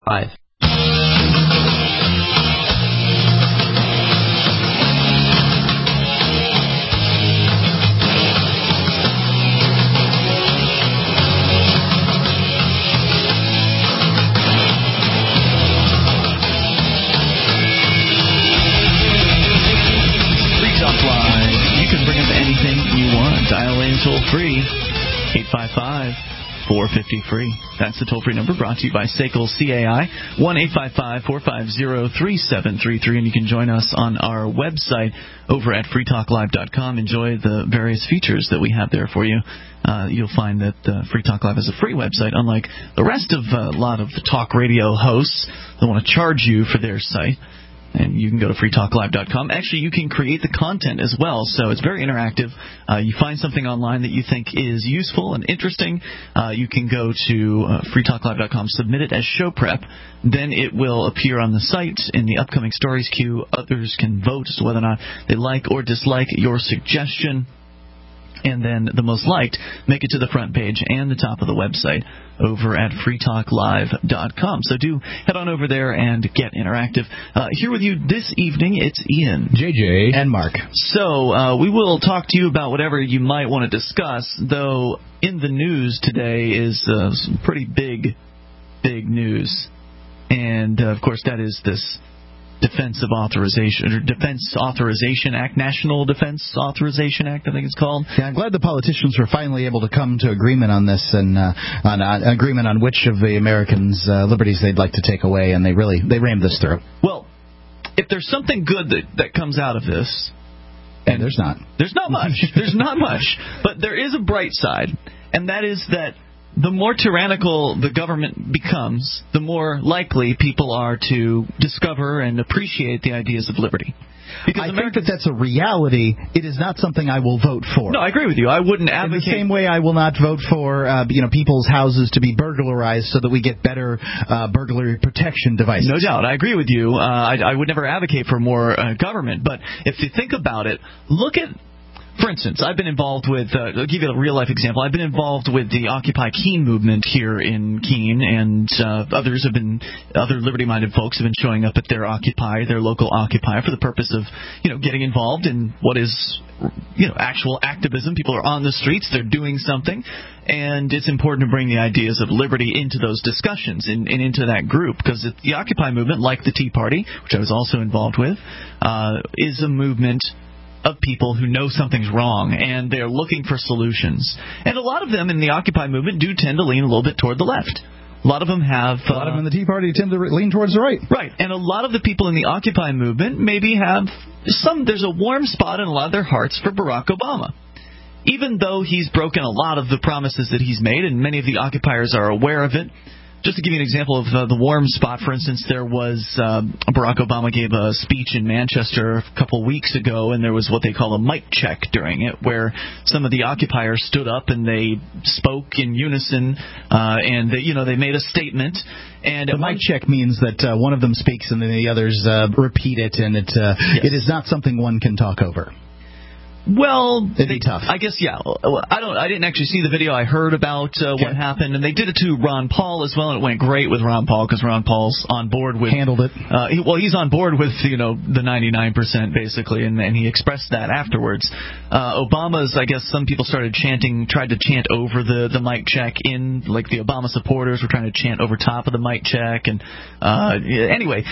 5. Dial in toll-free, 855-450-FREE. That's the toll-free number brought to you by SACL CAI, 1-855-450-3733. And you can join us on our website over at freetalklive.com. Enjoy the various features that we have there for you. You'll find that Free Talk Live is a free website, unlike the rest of a lot of the talk radio hosts that want to charge you for their site. And you can go to freetalklive.com. Actually, you can create the content as well, so it's very interactive. You find something online that you think is useful and interesting, you can go to freetalklive.com, submit it as show prep. Then it will appear on the site in the upcoming stories queue. Others can vote as to whether or not they like or dislike your suggestion. And then the most liked make it to the front page and the top of the website over at freetalklive.com. So do head on over there and get interactive. Here with you this evening, it's Ian, JJ, and Mark. So we will talk to you about whatever you might want to discuss, though in the news today is some pretty big news. And, of course, that is this Defense Authorization Act, National Defense Authorization Act, I think it's called. Yeah, I'm glad the politicians were finally able to come to agreement on this and on agreement on which of the Americans' liberties they'd like to take away, and they rammed this through. Well, if there's something good that comes out of this, and there's not much. There's not much, but there is a bright side, and that is that the more tyrannical the government becomes, the more likely people are to discover and appreciate the ideas of liberty. Because I think that's a reality. It is not something I will vote for. No, I agree with you. I wouldn't advocate. In the same way I will not vote for people's houses to be burglarized so that we get better burglary protection devices. No doubt. I agree with you. I would never advocate for more government. But if you think about it, look at, for instance, I've been involved with, I'll give you a real-life example. I've been involved with the Occupy Keene movement here in Keene, and other liberty-minded folks have been showing up at their local Occupy, for the purpose of, getting involved in what is, actual activism. People are on the streets, they're doing something, and it's important to bring the ideas of liberty into those discussions and into that group, because the Occupy movement, like the Tea Party, which I was also involved with, is a movement of people who know something's wrong, and they're looking for solutions. And a lot of them in the Occupy movement do tend to lean a little bit toward the left. A lot of them have... a lot of them in the Tea Party tend to lean towards the right. Right. And a lot of the people in the Occupy movement maybe have there's a warm spot in a lot of their hearts for Barack Obama. Even though he's broken a lot of the promises that he's made, and many of the occupiers are aware of it. Just to give you an example of the warm spot, for instance, there was Barack Obama gave a speech in Manchester a couple weeks ago, and there was what they call a mic check during it, where some of the occupiers stood up and they spoke in unison, and they made a statement. And the mic check means that one of them speaks and then the others repeat it, and it is not something one can talk over. Well, it'd be tough. I guess, yeah. I didn't actually see the video. I heard about what happened, and they did it to Ron Paul as well, and it went great with Ron Paul because Ron Paul's on board with... handled it. He's on board with, the 99% basically, and he expressed that afterwards. Obama's, I guess some people tried to chant over the mic check like the Obama supporters were trying to chant over top of the mic check, and anyway,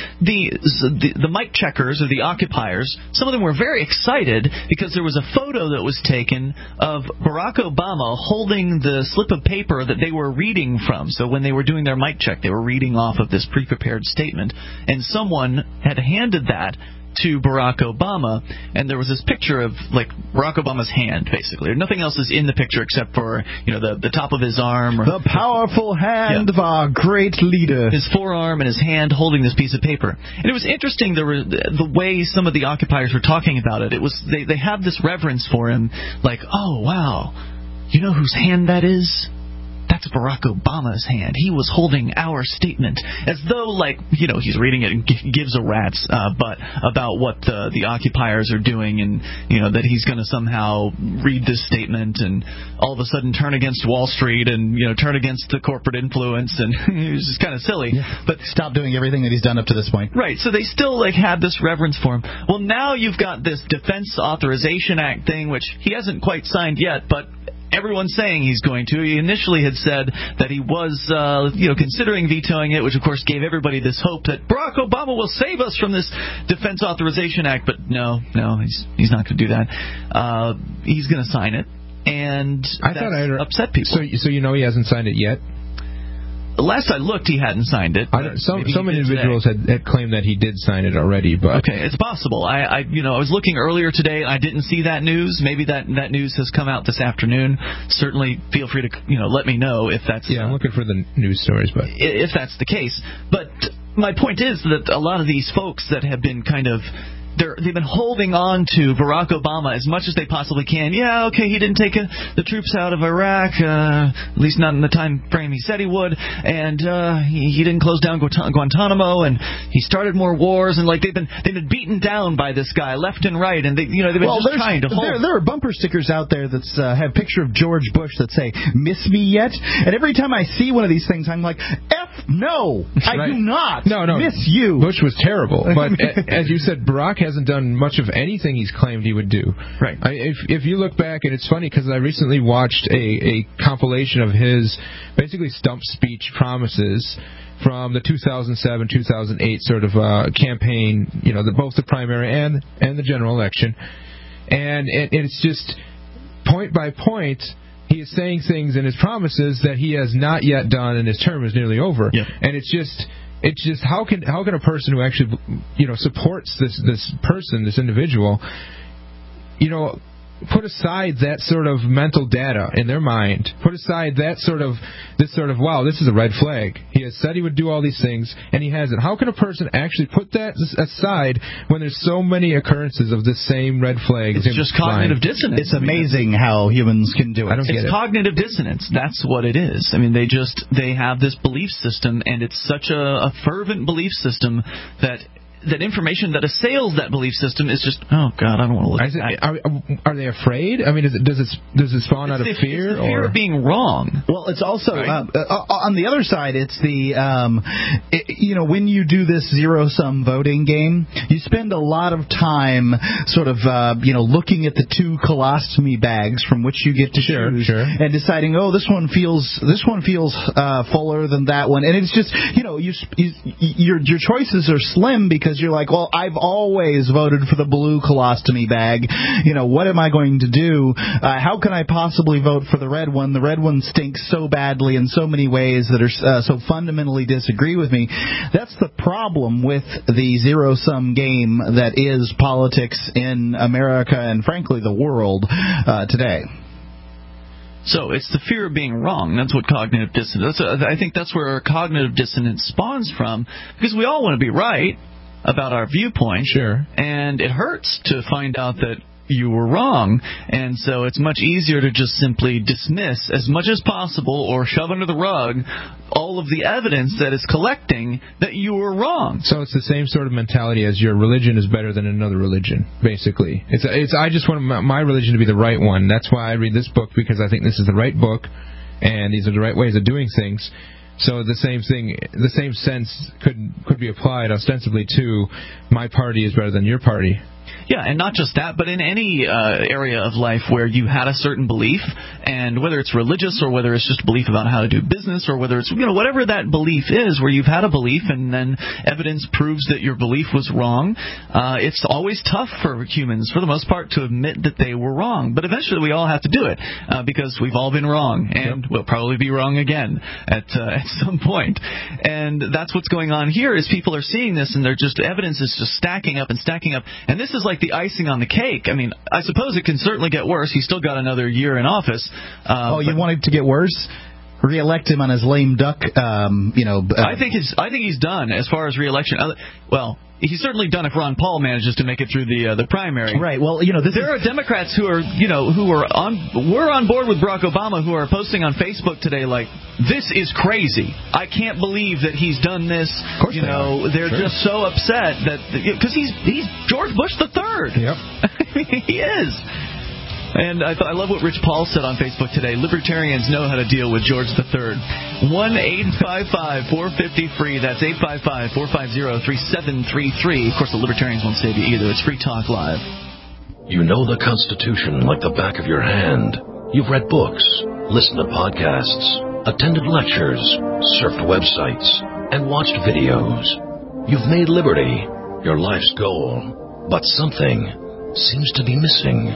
the mic checkers, or the occupiers, some of them were very excited because there was a photo that was taken of Barack Obama holding the slip of paper that they were reading from. So when they were doing their mic check, they were reading off of this pre-prepared statement, and someone had handed that to Barack Obama, and there was this picture of Barack Obama's hand, basically. Nothing else is in the picture except for the top of his arm, the powerful hand of our great leader, his forearm and his hand holding this piece of paper. And it was interesting the way some of the occupiers were talking about it. It was they had this reverence for him, like, oh wow, you know whose hand that is? that's Barack Obama's hand. He was holding our statement, as though, he's reading it and gives a rat's butt about what the occupiers are doing, and that he's going to somehow read this statement and all of a sudden turn against Wall Street and turn against the corporate influence, and it was just kind of silly. Yeah. But stop doing everything that he's done up to this point. Right. So they still had this reverence for him. Well, now you've got this Defense Authorization Act thing, which he hasn't quite signed yet, but everyone's saying he's going to. He initially had said that he was, considering vetoing it, which of course gave everybody this hope that Barack Obama will save us from this Defense Authorization Act. But no, he's not going to do that. He's going to sign it, and upset people. So he hasn't signed it yet? Last I looked, he hadn't signed it. Some individuals had claimed that he did sign it already, but okay, it's possible. I was looking earlier today, and I didn't see that news. Maybe that news has come out this afternoon. Certainly, feel free to let me know if that's. Yeah, I'm looking for the news stories, but if that's the case. But my point is that a lot of these folks that have been kind of. They've been holding on to Barack Obama as much as they possibly can. Yeah, okay, he didn't take the troops out of Iraq, at least not in the time frame he said he would, and he didn't close down Guantanamo, and he started more wars, and they've been beaten down by this guy left and right, and they've been trying to hold. There are bumper stickers out there that have a picture of George Bush that say "Miss me yet?" And every time I see one of these things, I'm like, "F no, I do not miss you." Bush was terrible, but as you said, Barack hasn't done much of anything he's claimed he would do. Right. If you look back, and it's funny because I recently watched a compilation of his basically stump speech promises from the 2007-2008 sort of campaign, both the primary and the general election, and it's just point by point. He is saying things in his promises that he has not yet done, and his term is nearly over. Yep. And it's just how can a person who actually supports this individual put aside that sort of mental data in their mind, put aside this sort of wow, this is a red flag. He has said he would do all these things and he hasn't. How can a person actually put that aside when there's so many occurrences of this same red flag? It's just cognitive dissonance. It's amazing how humans can do it. I don't get it. It's cognitive dissonance. That's what it is. I mean, they have this belief system, and it's such a fervent belief system that information that assails that belief system is just, oh God, I don't want to look at that. Are they afraid? I mean, does it spawn out of fear? It's the fear of being wrong. Well, it's also on the other side. It's the when you do this zero-sum voting game, you spend a lot of time sort of looking at the two colostomy bags from which you get to choose and deciding, oh, this one feels fuller than that one, and it's just your choices are slim because you're like, well, I've always voted for the blue colostomy bag. What am I going to do? How can I possibly vote for the red one? The red one stinks so badly in so many ways that are so fundamentally disagree with me. That's the problem with the zero-sum game that is politics in America and, frankly, the world today. So it's the fear of being wrong. That's what cognitive dissonance. I think that's where our cognitive dissonance spawns from, because we all want to be right about our viewpoint. Sure. And it hurts to find out that you were wrong. And so it's much easier to just simply dismiss as much as possible or shove under the rug all of the evidence that is collecting that you were wrong. So it's the same sort of mentality as your religion is better than another religion, basically. I just want my religion to be the right one. That's why I read this book, because I think this is the right book and these are the right ways of doing things. So the same thing, the same sense could be applied ostensibly to my party is better than your party. Yeah, and not just that, but in any area of life where you had a certain belief, and whether it's religious or whether it's just a belief about how to do business or whether it's, whatever that belief is, where you've had a belief and then evidence proves that your belief was wrong, it's always tough for humans, for the most part, to admit that they were wrong. But eventually we all have to do it because we've all been wrong, and we'll probably be wrong again at some point. And that's what's going on here is people are seeing this, and evidence is just stacking up, and this is like the icing on the cake. I mean, I suppose it can certainly get worse. He's still got another year in office. You want it to get worse? Reelect him on his lame duck, I think he's done as far as reelection. Well, he's certainly done if Ron Paul manages to make it through the primary. Right. Well, there are Democrats who are were on board with Barack Obama who are posting on Facebook today like, this is crazy. I can't believe that he's done this. Of course they're sure. just so upset that because he's George Bush III. Yep. He is. And I love what Rich Paul said on Facebook today. Libertarians know how to deal with George III. 1-855-450-FREE. That's 855-450-3733. Of course, the Libertarians won't save you either. It's Free Talk Live. You know the Constitution like the back of your hand. You've read books, listened to podcasts, attended lectures, surfed websites, and watched videos. You've made liberty your life's goal, but something seems to be missing.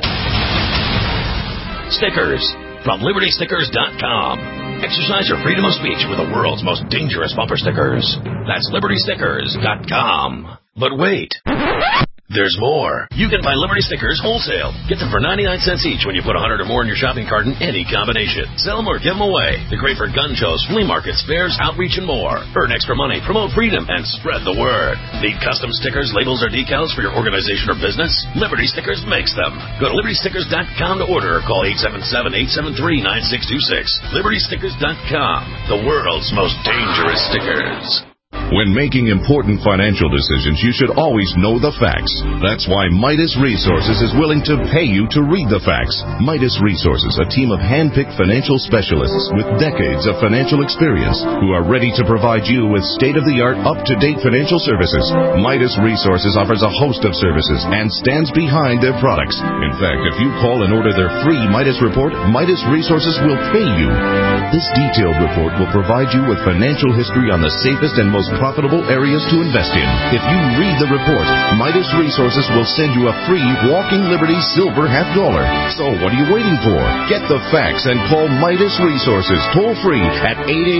Stickers from LibertyStickers.com. Exercise your freedom of speech with the world's most dangerous bumper stickers. That's LibertyStickers.com. But wait. There's more. You can buy Liberty Stickers wholesale. Get them for 99 cents each when you put 100 or more in your shopping cart in any combination. Sell them or give them away. They're great for gun shows, flea markets, fairs, outreach, and more. Earn extra money, promote freedom, and spread the word. Need custom stickers, labels, or decals for your organization or business? Liberty Stickers makes them. Go to LibertyStickers.com to order or call 877-873-9626. LibertyStickers.com. The world's most dangerous stickers. When making important financial decisions, you should always know the facts. That's why Midas Resources is willing to pay you to read the facts. Midas Resources, a team of hand-picked financial specialists with decades of financial experience who are ready to provide you with state-of-the-art, up-to-date financial services. Midas Resources offers a host of services and stands behind their products. In fact, if you call and order their free Midas report, Midas Resources will pay you. This detailed report will provide you with financial history on the safest and most profitable areas to invest in. If you read the report, Midas Resources will send you a free Walking Liberty silver $50. So what are you waiting for? Get the facts and call Midas Resources toll free at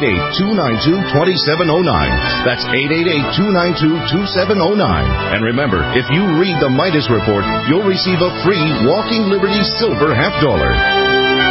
888-292-2709. That's 888-292-2709. And remember, if you read the Midas report, you'll receive a free Walking Liberty silver $50.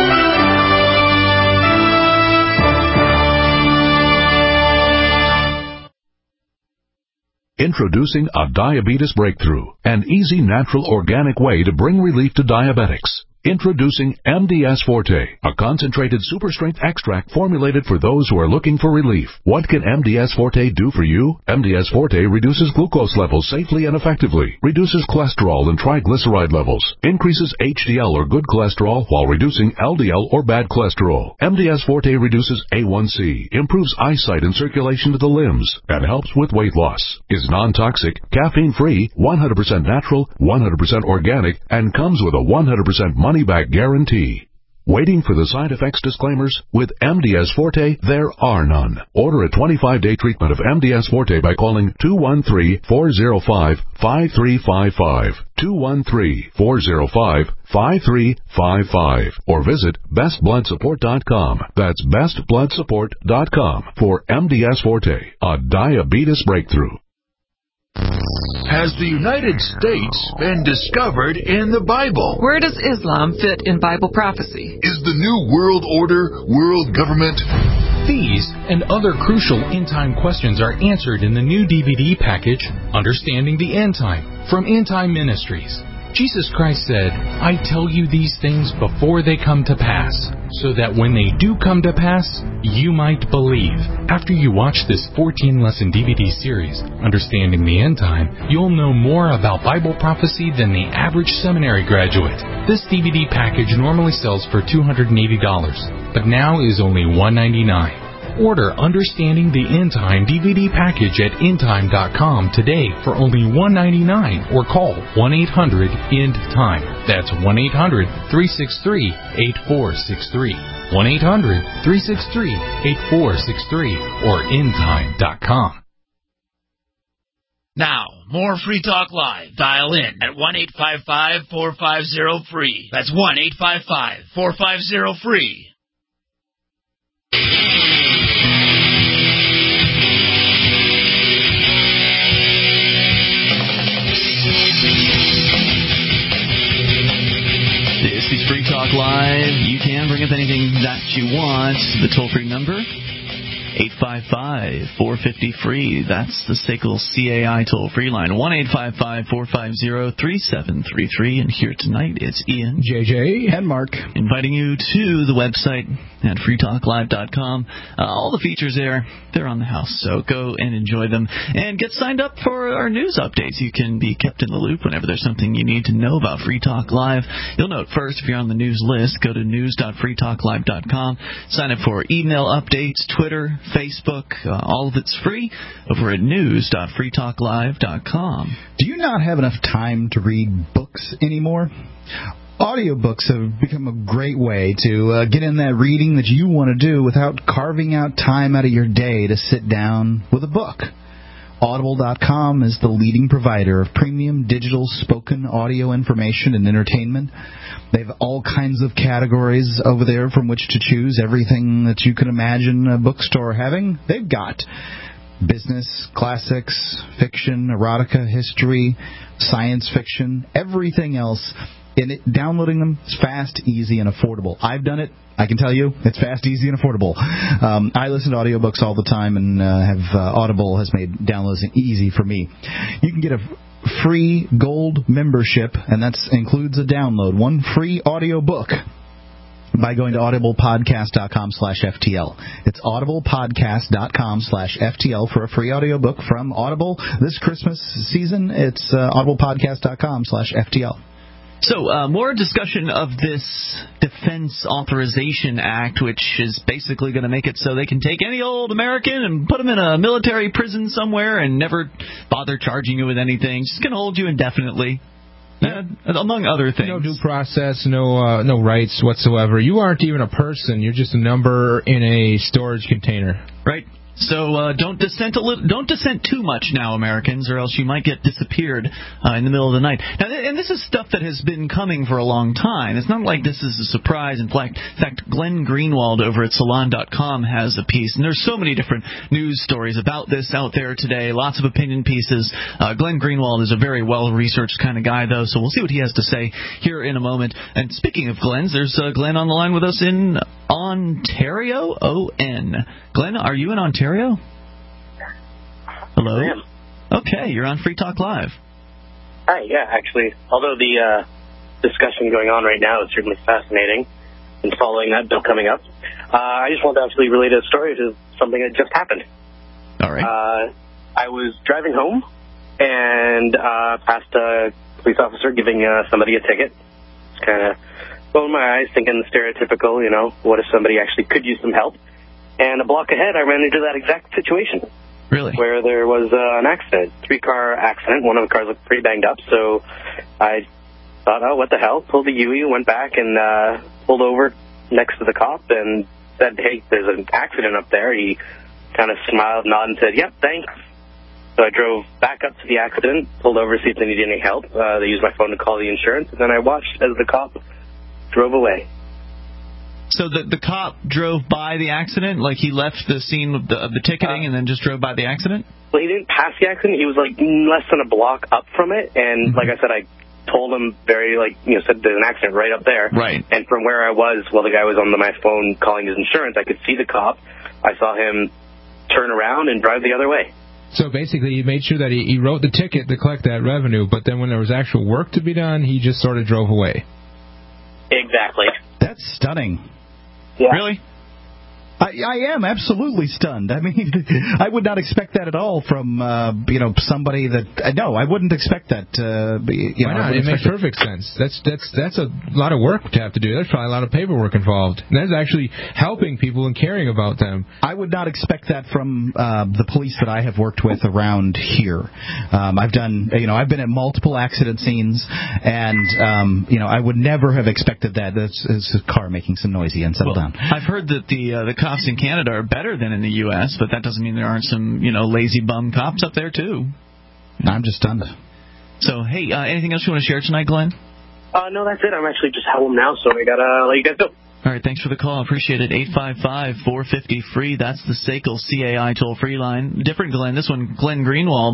Introducing a diabetes breakthrough, an easy, natural, organic way to bring relief to diabetics. Introducing MDS Forte, a concentrated super-strength extract formulated for those who are looking for relief. What can MDS Forte do for you? MDS Forte reduces glucose levels safely and effectively, reduces cholesterol and triglyceride levels, increases HDL or good cholesterol while reducing LDL or bad cholesterol. MDS Forte reduces A1C, improves eyesight and circulation to the limbs, and helps with weight loss. Is non-toxic, caffeine-free, 100% natural, 100% organic, and comes with a 100% money-back guarantee. Waiting for the side effects disclaimers? With MDS Forte, there are none. Order a 25-day treatment of MDS Forte by calling 213-405-5355, 213-405-5355, or visit bestbloodsupport.com. That's bestbloodsupport.com for MDS Forte, a diabetes breakthrough. Has the United States been discovered in the Bible? Where does Islam fit in Bible prophecy? Is the New World Order world government? These and other crucial end-time questions are answered in the new DVD package, Understanding the End Time, from End Time Ministries. Jesus Christ said, I tell you these things before they come to pass, so that when they do come to pass, you might believe. After you watch this 14-lesson DVD series, Understanding the End Time, you'll know more about Bible prophecy than the average seminary graduate. This DVD package normally sells for $280, but now is only $199. Order Understanding the End Time DVD package at endtime.com today for only $199 or call 1-800-END-TIME. That's 1-800-363-8463. 1-800-363-8463 or endtime.com. Now, more Free Talk Live. Dial in at 1-855-450-FREE. That's 1-855-450-FREE. This is Free Talk Live. You can bring up anything that you want. The toll-free number, 855-450-FREE. That's the SACL CAI toll-free line, 1-855-450-3733. And here tonight, it's Ian, JJ, and Mark, inviting you to the website at freetalklive.com. All the features there, they're on the house, so go and enjoy them. And get signed up for our news updates. You can be kept in the loop whenever there's something you need to know about Free Talk Live. You'll note first, if you're on the news list, go to news.freetalklive.com. Sign up for email updates, Twitter, Facebook, all of it's free over at news.freetalklive.com. Do you not have enough time to read books anymore? Audiobooks have become a great way to get in that reading that you want to do without carving out time out of your day to sit down with a book. Audible.com is the leading provider of premium digital spoken audio information and entertainment. They have all kinds of categories over there from which to choose. Everything that you can imagine a bookstore having, they've got. Business, classics, fiction, erotica, history, science fiction, everything else. Downloading them is fast, easy, and affordable. I've done it. I can tell you it's fast, easy, and affordable. I listen to audiobooks all the time, and Audible has made downloading easy for me. You can get a free gold membership, and that includes a download, one free audiobook, by going to audiblepodcast.com/FTL. It's audiblepodcast.com/FTL for a free audiobook from Audible this Christmas season. It's audiblepodcast.com/FTL. So, more discussion of this Defense Authorization Act, which is basically going to make it so they can take any old American and put them in a military prison somewhere and never bother charging you with anything. Just going to hold you indefinitely, among other things. No due process, no rights whatsoever. You aren't even a person. You're just a number in a storage container. Right. So don't dissent too much now, Americans, or else you might get disappeared in the middle of the night. Now, and this is stuff that has been coming for a long time. It's not like this is a surprise. In fact, Glenn Greenwald over at Salon.com has a piece, and there's so many different news stories about this out there today. Lots of opinion pieces. Glenn Greenwald is a very well-researched kind of guy, though, so we'll see what he has to say here in a moment. And speaking of Glenn's, there's Glenn on the line with us in Ontario. O-N. Glenn, are you in Ontario? Hello? I am. Okay, you're on Free Talk Live. Hi, yeah, actually. Although the discussion going on right now is certainly fascinating and following that bill coming up, I just want to actually relate a story to something that just happened. All right. I was driving home and passed a police officer giving somebody a ticket. Just kind of opened my eyes, thinking stereotypical, what if somebody actually could use some help? And a block ahead, I ran into that exact situation. Really? Where there was an accident, 3-car accident. One of the cars looked pretty banged up, so I thought, oh, what the hell? Pulled the UE, went back and pulled over next to the cop and said, hey, there's an accident up there. He kind of smiled, nodded, and said, yep, thanks. So I drove back up to the accident, pulled over to see if they needed any help. They used my phone to call the insurance, and then I watched as the cop drove away. So the cop drove by the accident? Like he left the scene of the ticketing and then just drove by the accident? Well, he didn't pass the accident. He was like less than a block up from it. And like I said, I told him said there's an accident right up there. Right. And from where I was, while the guy was on my phone calling his insurance, I could see the cop. I saw him turn around and drive the other way. So basically, he made sure that he wrote the ticket to collect that revenue, but then when there was actual work to be done, he just sort of drove away. Exactly. That's stunning. Yeah. Really? I am absolutely stunned. I mean, I would not expect that at all from somebody that no, I wouldn't expect that. Why not? It makes perfect sense. That's a lot of work to have to do. There's probably a lot of paperwork involved. And that's actually helping people and caring about them. I would not expect that from the police that I have worked with around here. I've been at multiple accident scenes, and I would never have expected that. That's a car making some noise and settle down. I've heard that the cops in Canada are better than in the U.S., but that doesn't mean there aren't some, lazy bum cops up there, too. I'm just stunned. So, hey, anything else you want to share tonight, Glenn? No, that's it. I'm actually just home now, so I got to let you guys go. All right, thanks for the call. Appreciate it. 855-450-FREE. That's the SACL CAI toll-free line. Different Glenn. This one, Glenn Greenwald,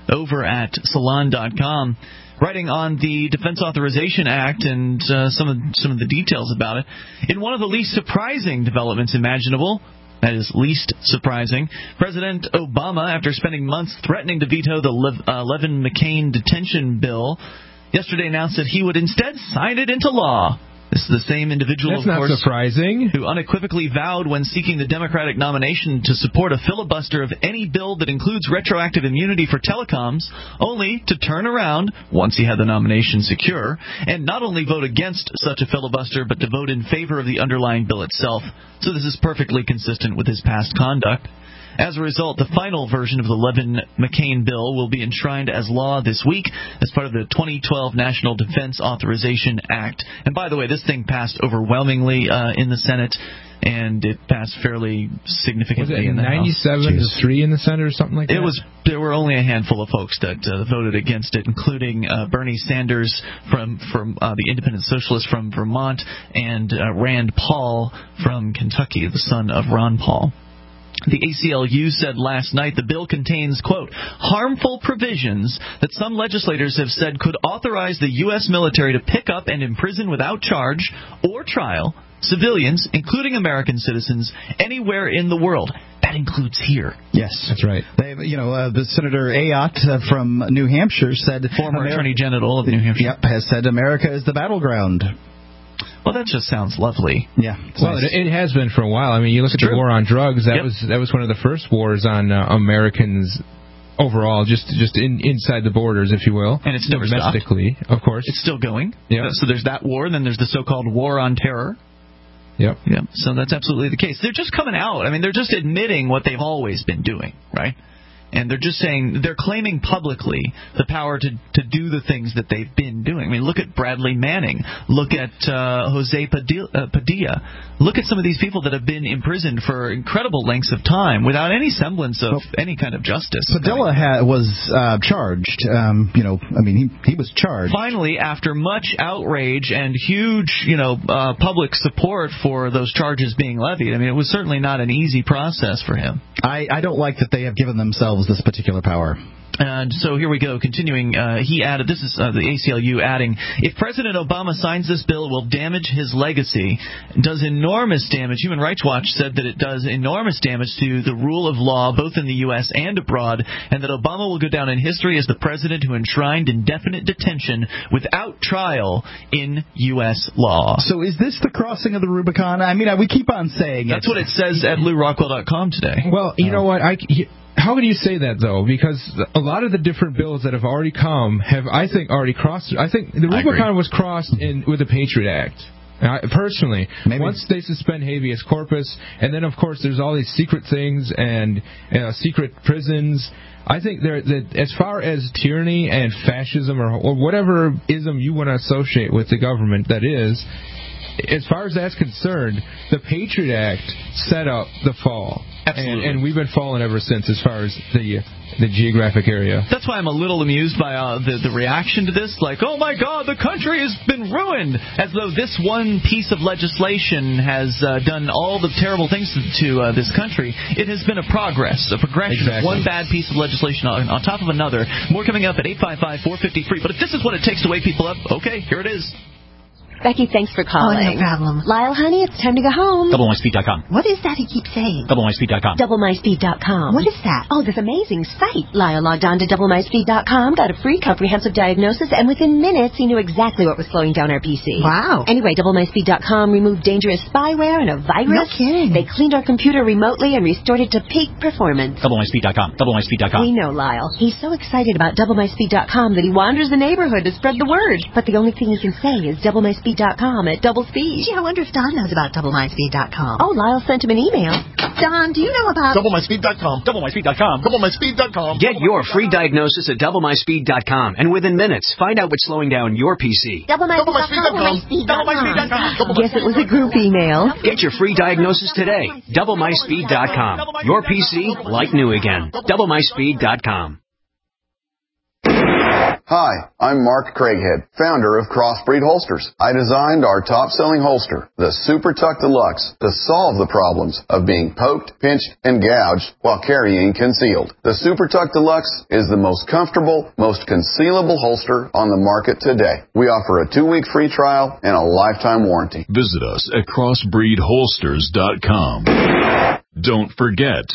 over at Salon.com, writing on the Defense Authorization Act and some of the details about it. In one of the least surprising developments imaginable, that is least surprising, President Obama, after spending months threatening to veto the Levin McCain detention bill, yesterday announced that he would instead sign it into law. This is the same individual, That's of course, not surprising, who unequivocally vowed when seeking the Democratic nomination to support a filibuster of any bill that includes retroactive immunity for telecoms, only to turn around, once he had the nomination secure, and not only vote against such a filibuster, but to vote in favor of the underlying bill itself. So this is perfectly consistent with his past conduct. As a result, the final version of the Levin-McCain bill will be enshrined as law this week as part of the 2012 National Defense Authorization Act. And by the way, this thing passed overwhelmingly in the Senate, and it passed fairly significantly in the House. 97-3 in the Senate or something like that? There were only a handful of folks that voted against it, including Bernie Sanders from the Independent Socialists from Vermont and Rand Paul from Kentucky, the son of Ron Paul. The ACLU said last night the bill contains, quote, harmful provisions that some legislators have said could authorize the U.S. military to pick up and imprison without charge or trial civilians, including American citizens, anywhere in the world. That includes here. Yes, that's right. The Senator Ayotte from New Hampshire said, former Attorney General of New Hampshire, yep, has said America is the battleground. Well, that just sounds lovely. Yeah. Well, nice. It has been for a while. I mean, you look at the war on drugs. That was one of the first wars on Americans overall, just inside the borders, if you will. And it's never domestically, stopped. Of course. It's still going. Yeah. So there's that war, and then there's the so-called war on terror. Yep. Yeah. So that's absolutely the case. They're just coming out. I mean, they're just admitting what they've always been doing, right? And they're just saying, they're claiming publicly the power to do the things that they've been doing. I mean, look at Bradley Manning. Look at Jose Padilla. Look at some of these people that have been imprisoned for incredible lengths of time without any semblance of any kind of justice. Padilla was charged. He was charged. Finally, after much outrage and huge, public support for those charges being levied, I mean, it was certainly not an easy process for him. I don't like that they have given themselves this particular power. And so here we go. Continuing, he added, this is the ACLU adding, if President Obama signs this bill, it will damage his legacy. It does enormous damage. Human Rights Watch said that it does enormous damage to the rule of law, both in the U.S. and abroad, and that Obama will go down in history as the president who enshrined indefinite detention without trial in U.S. law. So is this the crossing of the Rubicon? I mean, we keep on saying that's what it says at LouRockwell.com today. Well, you know what? How can you say that, though? Because a lot of the different bills that have already come have, I think, already crossed. I think the Rubicon was crossed with the Patriot Act. Personally, once they suspend habeas corpus, and then, of course, there's all these secret things and secret prisons. I think that as far as tyranny and fascism or whatever ism you want to associate with the government, that is, as far as that's concerned, the Patriot Act set up the fall. Absolutely. And we've been falling ever since as far as the geographic area. That's why I'm a little amused by the reaction to this. Like, oh, my God, the country has been ruined. As though this one piece of legislation has done all the terrible things to this country. It has been a progression of one bad piece of legislation on top of another. More coming up at 855-450-FREE. But if this is what it takes to wake people up, okay, here it is. Becky, thanks for calling. Oh, no problem. Lyle, honey, it's time to go home. DoubleMySpeed.com. What is that he keeps saying? DoubleMySpeed.com. DoubleMySpeed.com. What is that? Oh, this amazing site. Lyle logged on to DoubleMySpeed.com, got a free comprehensive diagnosis, and within minutes he knew exactly what was slowing down our PC. Wow. Anyway, DoubleMySpeed.com removed dangerous spyware and a virus. No kidding. They cleaned our computer remotely and restored it to peak performance. DoubleMySpeed.com. DoubleMySpeed.com. We know, Lyle. He's so excited about DoubleMySpeed.com that he wanders the neighborhood to spread the word. But the only thing he can say is DoubleMySpeed.com at double speed. Gee, I wonder if Don knows about DoubleMySpeed.com. Oh, Lyle sent him an email. Don, do you know about DoubleMySpeed.com. DoubleMySpeed.com. DoubleMySpeed.com. Get your free diagnosis at DoubleMySpeed.com, and within minutes, find out what's slowing down your PC. DoubleMySpeed.com. Guess it was a group email. Get your free diagnosis today. DoubleMySpeed.com. Your PC like new again. DoubleMySpeed.com. Hi, I'm Mark Craighead, founder of Crossbreed Holsters. I designed our top-selling holster, the Super Tuck Deluxe, to solve the problems of being poked, pinched, and gouged while carrying concealed. The Super Tuck Deluxe is the most comfortable, most concealable holster on the market today. We offer a 2-week free trial and a lifetime warranty. Visit us at crossbreedholsters.com. Don't forget,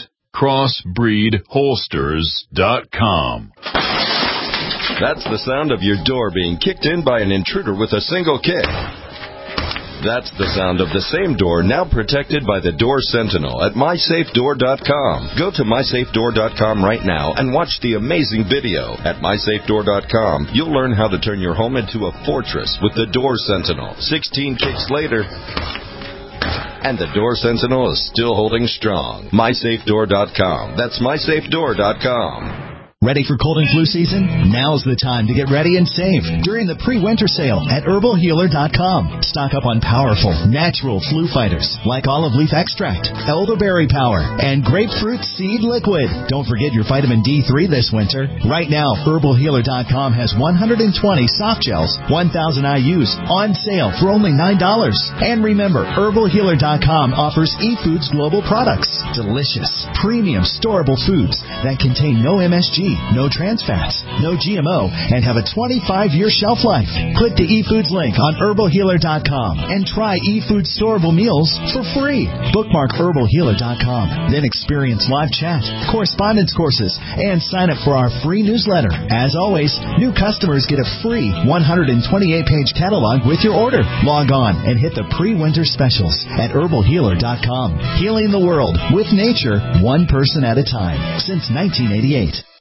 crossbreedholsters.com. That's the sound of your door being kicked in by an intruder with a single kick. That's the sound of the same door now protected by the Door Sentinel at mysafedoor.com. Go to mysafedoor.com right now and watch the amazing video. At mysafedoor.com, you'll learn how to turn your home into a fortress with the Door Sentinel. 16 kicks later, and the Door Sentinel is still holding strong. mysafedoor.com. That's mysafedoor.com. Ready for cold and flu season? Now's the time to get ready and save during the pre-winter sale at herbalhealer.com. Stock up on powerful, natural flu fighters like olive leaf extract, elderberry power, and grapefruit seed liquid. Don't forget your vitamin D3 this winter. Right now, herbalhealer.com has 120 soft gels, 1,000 IUs on sale for only $9. And remember, herbalhealer.com offers eFoods Global products. Delicious, premium, storable foods that contain no MSG, no trans fats, no GMO, and have a 25-year shelf life. Click the eFoods link on herbalhealer.com and try eFoods storable meals for free. Bookmark herbalhealer.com. Then experience live chat, correspondence courses, and sign up for our free newsletter. As always, new customers get a free 128-page catalog with your order. Log on and hit the pre-winter specials at herbalhealer.com. Healing the world with nature, one person at a time, since 1988.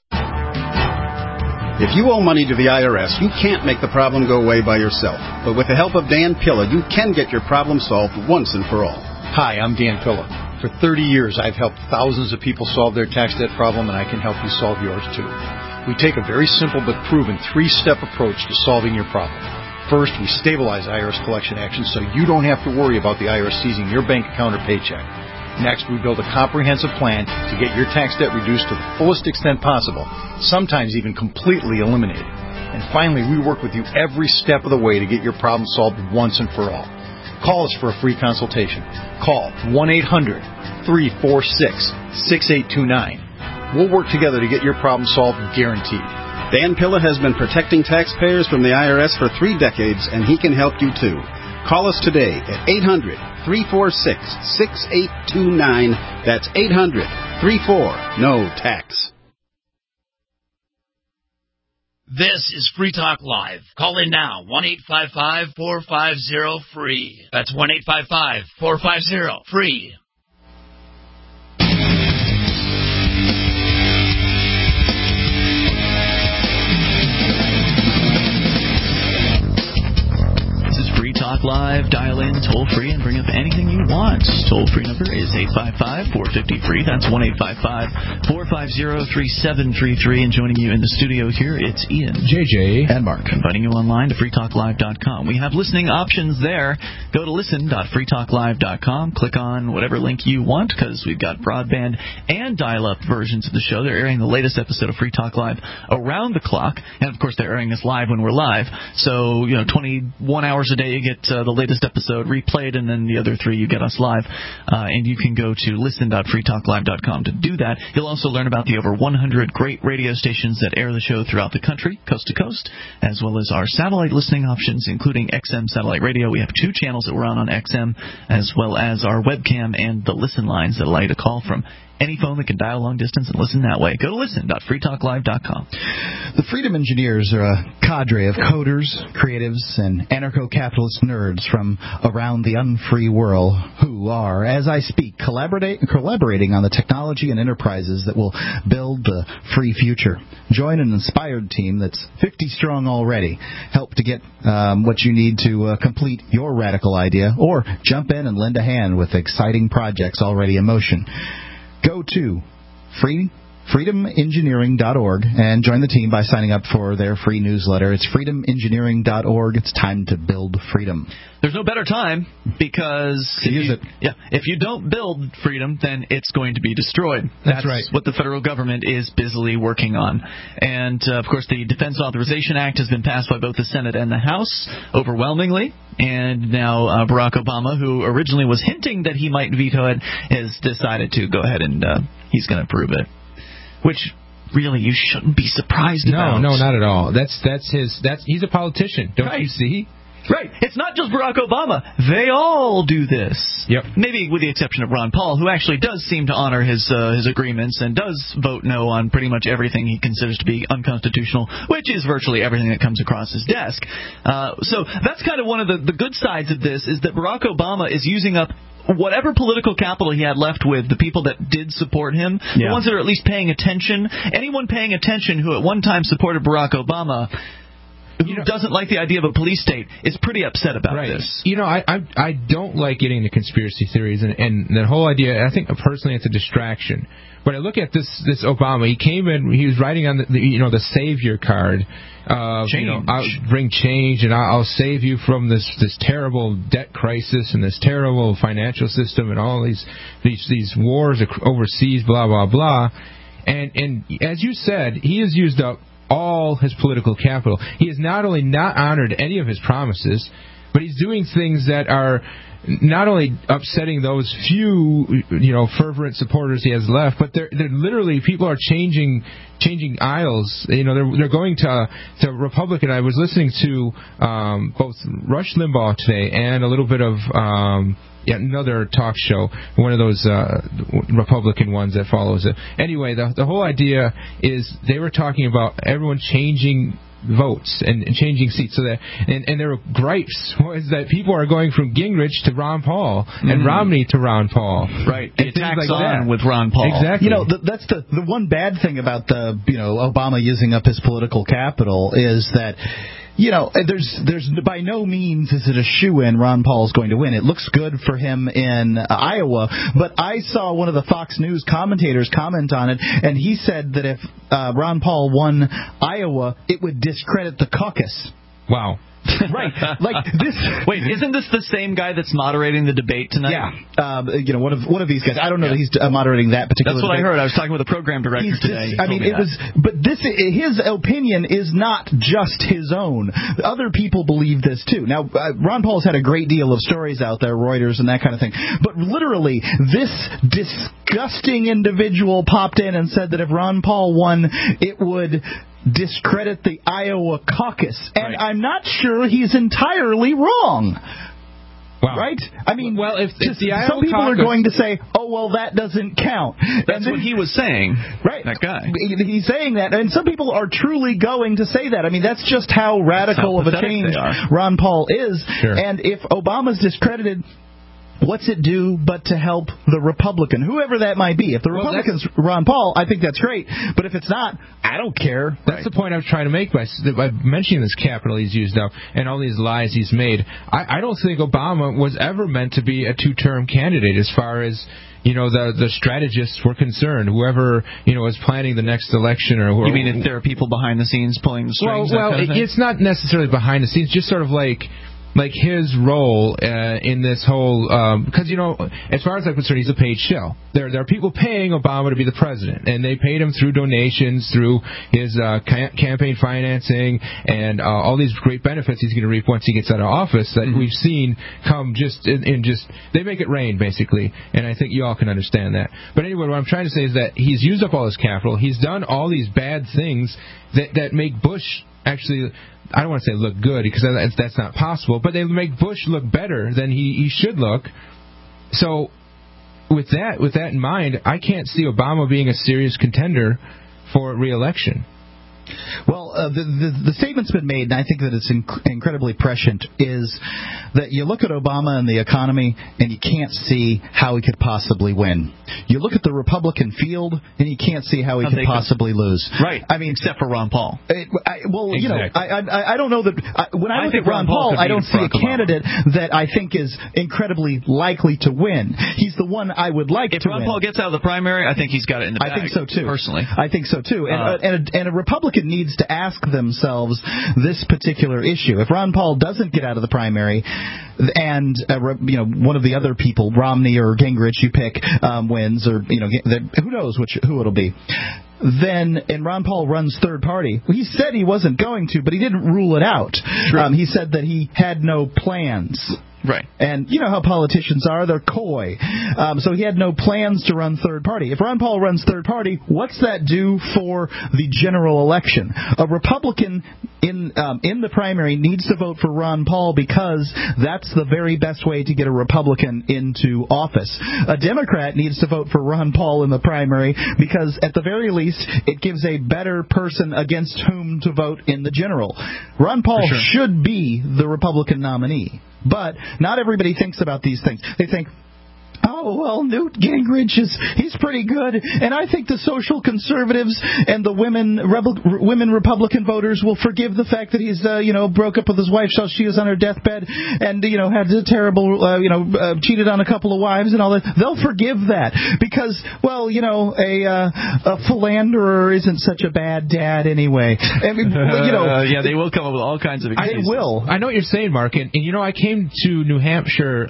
If you owe money to the IRS, you can't make the problem go away by yourself. But with the help of Dan Pilla, you can get your problem solved once and for all. Hi, I'm Dan Pilla. For 30 years, I've helped thousands of people solve their tax debt problem, and I can help you solve yours too. We take a very simple but proven 3-step approach to solving your problem. First, we stabilize IRS collection actions so you don't have to worry about the IRS seizing your bank account or paycheck. Next, we build a comprehensive plan to get your tax debt reduced to the fullest extent possible, sometimes even completely eliminated. And finally, we work with you every step of the way to get your problem solved once and for all. Call us for a free consultation. Call 1-800-346-6829. We'll work together to get your problem solved, guaranteed. Dan Pilla has been protecting taxpayers from the IRS for 3 decades, and he can help you too. Call us today at 800-346-6829. That's 800-34-NO-TAX. This is Free Talk Live. Call in now, 1-855-450-FREE. That's 1-855-450-FREE. Talk Live, dial in toll-free and bring up anything you want. Toll-free number is 855-450-FREE. That's 1-855-450-3733. And joining you in the studio here, it's Ian, JJ, and Mark. Inviting you online to freetalklive.com. We have listening options there. Go to listen.freetalklive.com. Click on whatever link you want, because we've got broadband and dial-up versions of the show. They're airing the latest episode of Free Talk Live around the clock. And, of course, they're airing us live when we're live. So, 21 hours a day you get the latest episode replayed, and then the other 3 you get us live. And you can go to listen.freetalklive.com to do that. You'll also learn about the over 100 great radio stations that air the show throughout the country, coast to coast, as well as our satellite listening options, including XM Satellite Radio. We have 2 channels that we're on XM, as well as our webcam and the listen lines that allow you to call from any phone that can dial long distance and listen that way. Go to listen.freetalklive.com. The Freedom Engineers are a cadre of coders, creatives, and anarcho-capitalist nerds from around the unfree world who are, as I speak, collaborating on the technology and enterprises that will build the free future. Join an inspired team that's 50 strong already. Help to get what you need to complete your radical idea, or jump in and lend a hand with exciting projects already in motion. Go to freedomengineering.org, and join the team by signing up for their free newsletter. It's freedomengineering.org. It's time to build freedom. There's no better time because if you don't build freedom, then it's going to be destroyed. That's right. What the federal government is busily working on. And, of course, the Defense Authorization Act has been passed by both the Senate and the House overwhelmingly. And now Barack Obama, who originally was hinting that he might veto it, has decided to go ahead and he's going to approve it. Which, really, you shouldn't be surprised about. No, not at all. He's a politician, don't you see? Right. It's not just Barack Obama. They all do this. Yep. Maybe with the exception of Ron Paul, who actually does seem to honor his agreements and does vote no on pretty much everything he considers to be unconstitutional, which is virtually everything that comes across his desk. So that's kind of one of the good sides of this, is that Barack Obama is using up whatever political capital he had left with the people that did support him, the ones that are at least paying attention. Anyone paying attention who at one time supported Barack Obama, who doesn't like the idea of a police state, is pretty upset about this. I don't like getting into conspiracy theories and the whole idea. I think personally it's a distraction. But I look at this Obama. He came in. He was writing on the savior card. I'll bring change and I'll save you from this terrible debt crisis and this terrible financial system and all these wars overseas. Blah blah blah. And as you said, he has used up all his political capital. He has not only not honored any of his promises, but he's doing things that are not only upsetting those few, fervent supporters he has left, but they're literally, people are changing aisles. They're going to Republican. I was listening to both Rush Limbaugh today and a little bit of another talk show, one of those Republican ones that follows it. Anyway, the whole idea is they were talking about everyone changing votes and changing seats, so that and their gripes was that people are going from Gingrich to Ron Paul and Romney to Ron Paul. Right, it attacks on with Ron Paul. Exactly. That's the one bad thing about the Obama using up his political capital is that. There's by no means is it a shoo-in Ron Paul's going to win. It looks good for him in Iowa, but I saw one of the Fox News commentators comment on it, and he said that if Ron Paul won Iowa, it would discredit the caucus. Wow. Right, like this. Wait, isn't this the same guy that's moderating the debate tonight? Yeah, one of these guys. I don't know that he's moderating that particular. That's what debate. I heard. I was talking with the program director today. His opinion is not just his own. Other people believe this too. Now, Ron Paul's had a great deal of stories out there, Reuters and that kind of thing. But literally, this disgusting individual popped in and said that if Ron Paul won, it would discredit the Iowa caucus. And I'm not sure he's entirely wrong. Wow. Right? I mean, if the Iowa some people caucus are going to say, oh, well, that doesn't count. That's what he was saying. Right. That guy. He's saying that. And some people are truly going to say that. I mean, that's just how radical of a change Ron Paul is. Sure. And if Obama's discredited, what's it do but to help the Republican, whoever that might be? If the Republican's Ron Paul, I think that's great. But if it's not, I don't care. That's the point I was trying to make by mentioning this capital he's used up and all these lies he's made. I don't think Obama was ever meant to be a two-term candidate as far as the strategists were concerned. Whoever was planning the next election, or you mean if there are people behind the scenes pulling the strings? Well, kind of it's not necessarily behind the scenes. Just sort of like his role in this whole, because as far as I'm concerned, he's a paid shill. There are people paying Obama to be the president, and they paid him through donations, through his campaign financing, and all these great benefits he's going to reap once he gets out of office that we've seen come they make it rain basically, and I think you all can understand that. But anyway, what I'm trying to say is that he's used up all his capital. He's done all these bad things that make Bush actually, I don't want to say look good because that's not possible, but they make Bush look better than he should look. So with that in mind, I can't see Obama being a serious contender for re-election. Well, the statement's been made, and I think that it's incredibly prescient, is that you look at Obama and the economy, and you can't see how he could possibly win. You look at the Republican field, and you can't see how he could possibly lose. Right. I mean, except for Ron Paul. I don't know that... When I look at Ron Paul, I don't see a candidate that I think is incredibly likely to win. He's the one I would like to win. If Ron Paul gets out of the primary, I think he's got it in the bag. I think so, too. Personally. I think so, too. And a Republican needs to ask themselves this particular issue. If Ron Paul doesn't get out of the primary, and one of the other people, Romney or Gingrich, you pick, wins, or who knows who it'll be. Then, and Ron Paul runs third party. He said he wasn't going to, but he didn't rule it out. He said that he had no plans. Right. And you know how politicians are, they're coy. So he had no plans to run third party. If Ron Paul runs third party, what's that do for the general election? A Republican in the primary needs to vote for Ron Paul because that's the very best way to get a Republican into office. A Democrat needs to vote for Ron Paul in the primary because at the very least it gives a better person against whom to vote in the general. Ron Paul should be the Republican nominee. But not everybody thinks about these things. They think, oh, well, Newt Gingrich he's pretty good, and I think the social conservatives and the women Republican voters will forgive the fact that he's broke up with his wife while she was on her deathbed and had a terrible cheated on a couple of wives and all that. They'll forgive that because a philanderer isn't such a bad dad anyway. I mean, yeah, they will come up with all kinds of excuses. They will. I know what you're saying, Mark, and I came to New Hampshire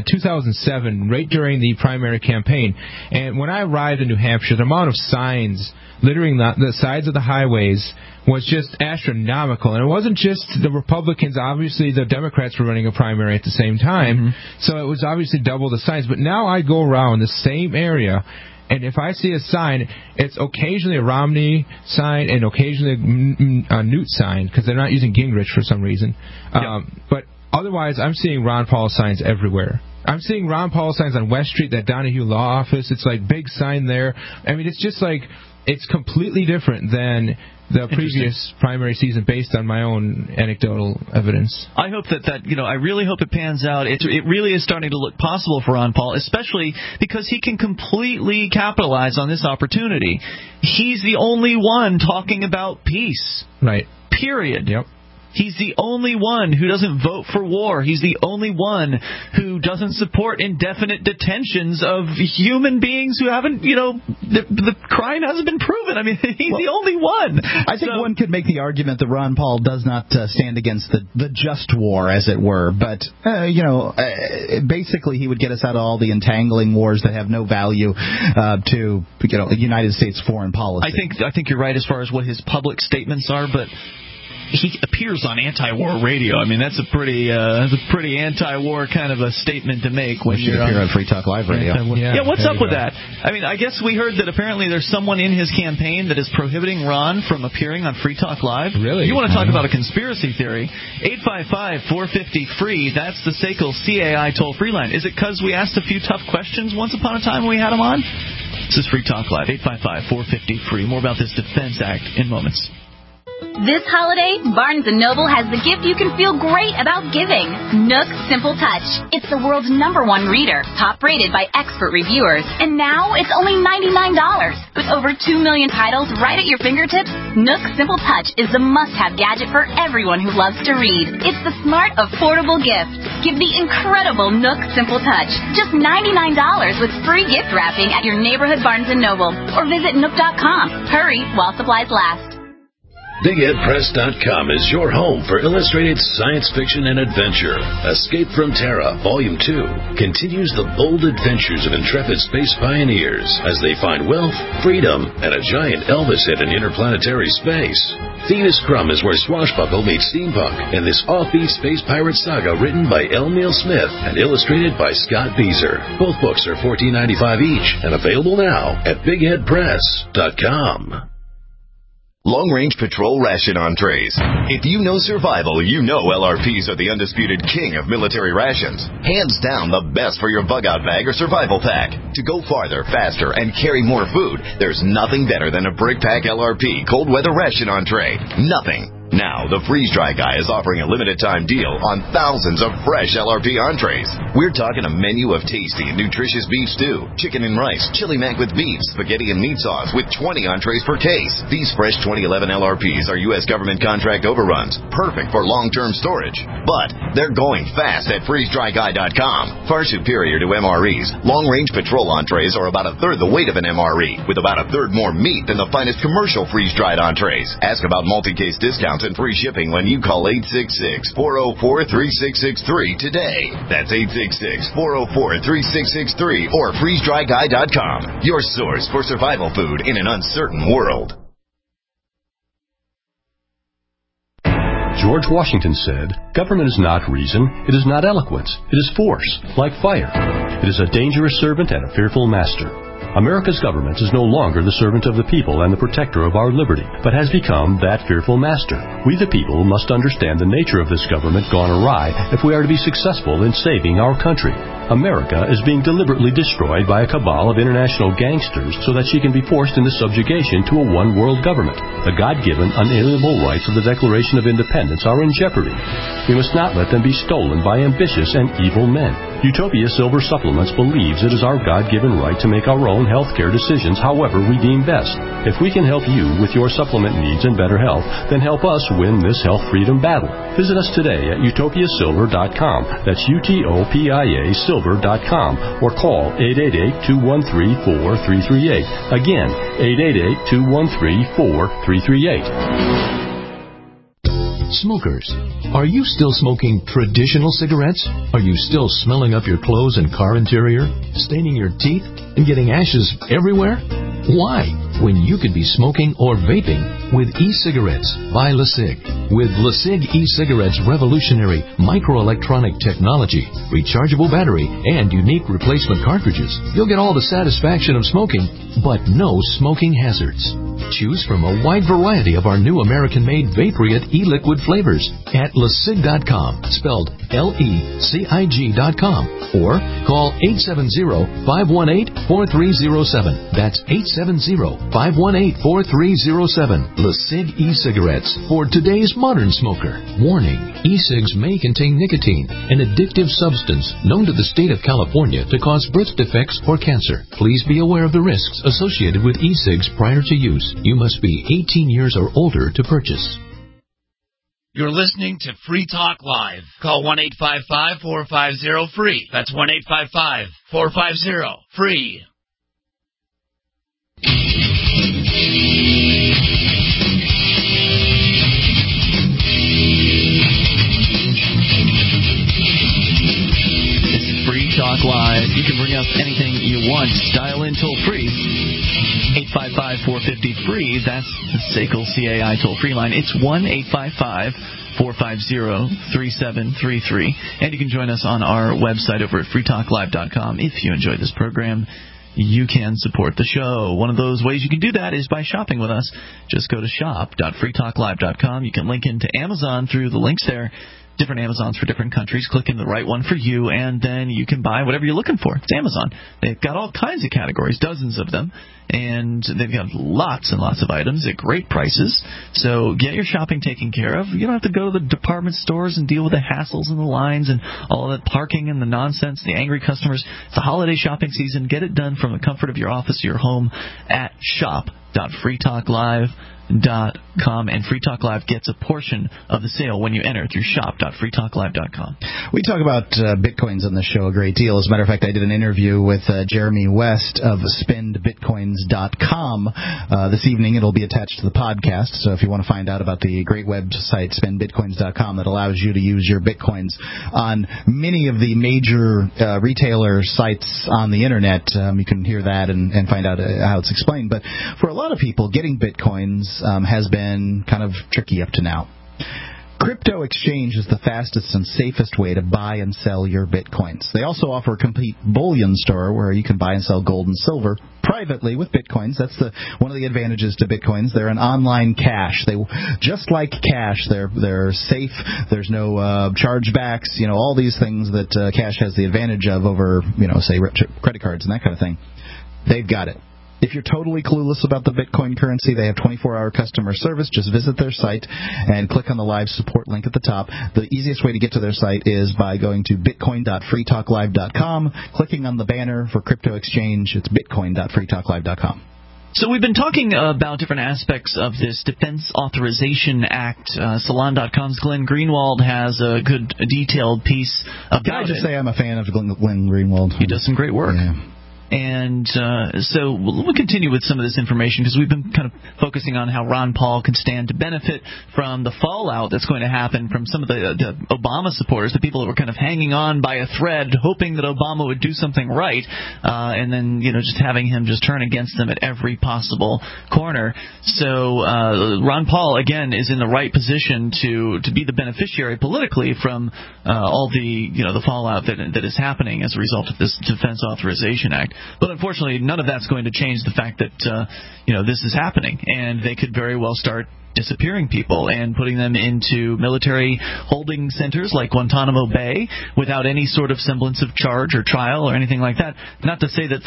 2007 right during the primary campaign, and when I arrived in New Hampshire, the amount of signs littering the sides of the highways was just astronomical. And it wasn't just the Republicans. Obviously, the Democrats were running a primary at the same time, so it was obviously double the signs. But now I go around the same area, and if I see a sign, it's occasionally a Romney sign and occasionally a Newt sign, because they're not using Gingrich for some reason. But otherwise, I'm seeing Ron Paul signs everywhere. I'm seeing Ron Paul signs on West Street, that Donahue Law Office. It's like big sign there. I mean, it's just like it's completely different than the previous primary season based on my own anecdotal evidence. I hope that I really hope it pans out. It really is starting to look possible for Ron Paul, especially because he can completely capitalize on this opportunity. He's the only one talking about peace. Right. Period. Yep. He's the only one who doesn't vote for war. He's the only one who doesn't support indefinite detentions of human beings who haven't, the crime hasn't been proven. I mean, he's the only one. I think one could make the argument that Ron Paul does not stand against the just war, as it were. But, basically he would get us out of all the entangling wars that have no value to, United States foreign policy. I think you're right as far as what his public statements are, but he appears on anti-war radio. I mean, that's a pretty anti-war kind of a statement to make when you appear on Free Talk Live Radio. Yeah, what's up with that? I mean, I guess we heard that apparently there's someone in his campaign that is prohibiting Ron from appearing on Free Talk Live. Really? You want to talk about a conspiracy theory? 855-450-FREE. That's the SACL CAI toll-free line. Is it because we asked a few tough questions once upon a time when we had him on? This is Free Talk Live. 855-450-FREE. More about this Defense Act in moments. This holiday, Barnes & Noble has the gift you can feel great about giving. Nook Simple Touch. It's the world's #1 reader, top rated by expert reviewers, and now it's only $99. With over 2 million titles right at your fingertips, Nook Simple Touch is the must-have gadget for everyone who loves to read. It's the smart, affordable gift. Give the incredible Nook Simple Touch just $99 with free gift wrapping at your neighborhood Barnes & Noble, or visit Nook.com. Hurry while supplies last. BigHeadPress.com is your home for illustrated science fiction and adventure. Escape from Terra, Volume 2, continues the bold adventures of intrepid space pioneers as they find wealth, freedom, and a giant Elvis hit in interplanetary space. Thea Scrum is where swashbuckle meets steampunk in this offbeat space pirate saga written by L. Neil Smith and illustrated by Scott Beezer. Both books are $14.95 each and available now at BigHeadPress.com. Long Range Patrol Ration Entrees. If you know survival, you know LRPs are the undisputed king of military rations. Hands down the best for your bug-out bag or survival pack. To go farther, faster, and carry more food, there's nothing better than a Brick Pack LRP cold weather ration entree. Nothing. Now, the Freeze Dry Guy is offering a limited-time deal on thousands of fresh LRP entrees. We're talking a menu of tasty and nutritious beef stew, chicken and rice, chili mac with beef, spaghetti and meat sauce with 20 entrees per case. These fresh 2011 LRPs are U.S. government contract overruns, perfect for long-term storage. But they're going fast at freezedryguy.com. Far superior to MREs, long-range patrol entrees are about a third the weight of an MRE, with about a third more meat than the finest commercial freeze-dried entrees. Ask about multi-case discounts and free shipping when you call 866-404-3663 today. That's 866-404-3663 or freezedryguy.com. Your source for survival food in an uncertain world. George Washington said, "Government is not reason, it is not eloquence, it is force, like fire. It is a dangerous servant and a fearful master." America's government is no longer the servant of the people and the protector of our liberty, but has become that fearful master. We the people must understand the nature of this government gone awry if we are to be successful in saving our country. America is being deliberately destroyed by a cabal of international gangsters so that she can be forced into subjugation to a one-world government. The God-given, unalienable rights of the Declaration of Independence are in jeopardy. We must not let them be stolen by ambitious and evil men. Utopia Silver Supplements believes it is our God-given right to make our own healthcare decisions however we deem best. If we can help you with your supplement needs and better health, then help us win this health freedom battle. Visit us today at utopiasilver.com. That's UTOPIA Silver.com, or call 888-213-4338. Again, 888-213-4338. Smokers, are you still smoking traditional cigarettes? Are you still smelling up your clothes and car interior, staining your teeth, and getting ashes everywhere? Why, when you could be smoking or vaping with e-cigarettes by LeSig? With LeSig e-cigarettes' revolutionary microelectronic technology, rechargeable battery, and unique replacement cartridges, you'll get all the satisfaction of smoking, but no smoking hazards. Choose from a wide variety of our new American-made Vaporite e-liquid flavors at LeSig.com, spelled LECIG.com, or call 870-518-4307. That's 870-518-4307. LeSig e-cigarettes for today's modern smoker. Warning, e-cigs may contain nicotine, an addictive substance known to the state of California to cause birth defects or cancer. Please be aware of the risks associated with e-cigs prior to use. You must be 18 years or older to purchase. You're listening to Free Talk Live. Call 1-855-450-FREE. That's 1-855-450-FREE. This is Free Talk Live. You can bring up anything you want. Dial in toll free. 855-450-FREE. That's the SACL CAI toll-free line. It's 1-855-450-3733. And you can join us on our website over at freetalklive.com. If you enjoy this program, you can support the show. One of those ways you can do that is by shopping with us. Just go to shop.freetalklive.com. You can link into Amazon through the links there. Different Amazons for different countries. Click in the right one for you, and then you can buy whatever you're looking for. It's Amazon. They've got all kinds of categories, dozens of them, and they've got lots and lots of items at great prices. So get your shopping taken care of. You don't have to go to the department stores and deal with the hassles and the lines and all of that parking and the nonsense, the angry customers. It's the holiday shopping season. Get it done from the comfort of your office or your home at shop.freetalklive.com. And Free Talk Live gets a portion of the sale when you enter through shop.freetalklive.com. We talk about Bitcoins on the show a great deal. As a matter of fact, I did an interview with Jeremy West of spendbitcoins.com this evening. It'll be attached to the podcast, so if you want to find out about the great website spendbitcoins.com that allows you to use your Bitcoins on many of the major retailer sites on the Internet, you can hear that and find out how it's explained. But for a lot of people, getting Bitcoins has been kind of tricky up to now. Crypto Exchange is the fastest and safest way to buy and sell your Bitcoins. They also offer a complete bullion store where you can buy and sell gold and silver privately with Bitcoins. That's one of the advantages to Bitcoins. They're an online cash. They just like cash. They're safe. There's no chargebacks. All these things that cash has the advantage of over, say, credit cards and that kind of thing. They've got it. If you're totally clueless about the Bitcoin currency, they have 24-hour customer service. Just visit their site and click on the live support link at the top. The easiest way to get to their site is by going to bitcoin.freetalklive.com, clicking on the banner for Crypto Exchange. It's bitcoin.freetalklive.com. So we've been talking about different aspects of this Defense Authorization Act. Salon.com's Glenn Greenwald has a good detailed piece about it. Can I just say I'm a fan of Glenn Greenwald? He does some great work. Yeah. And so we'll continue with some of this information because we've been kind of focusing on how Ron Paul could stand to benefit from the fallout that's going to happen from some of the Obama supporters, the people that were kind of hanging on by a thread, hoping that Obama would do something right, and then just having him just turn against them at every possible corner. So Ron Paul again is in the right position to be the beneficiary politically from all the the fallout that is happening as a result of this Defense Authorization Act. But unfortunately, none of that's going to change the fact that this is happening, and they could very well start disappearing people and putting them into military holding centers like Guantanamo Bay without any sort of semblance of charge or trial or anything like that. Not to say that